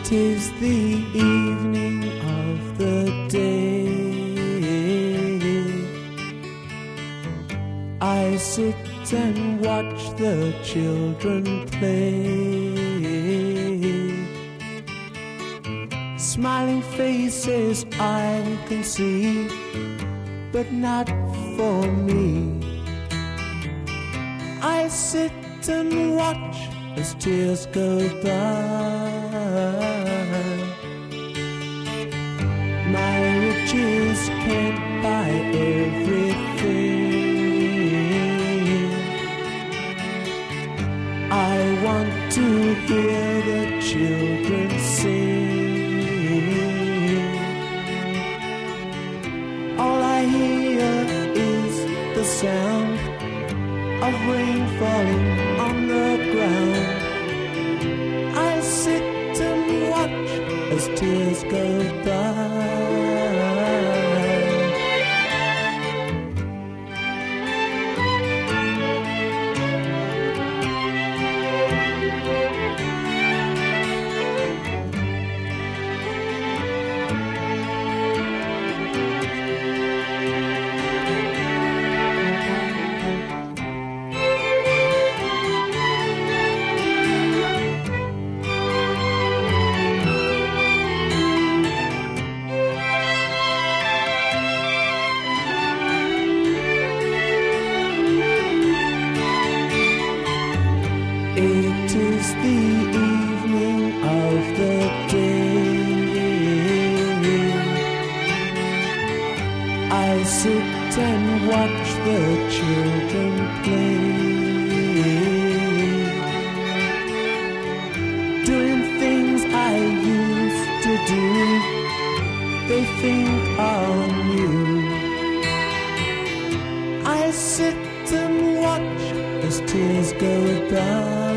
'Tis the evening of the day. I sit and watch the children play. Smiling faces I can see, but not for me. I sit and watch as tears go by. My riches can't buy everything. I want to hear the children sing. All I hear is the sound of rain falling on the ground. I sit and watch as tears go by. It is the evening of the day. I sit and watch the children play, doing things I used to do. They think are new. I sit and watch as tears go by.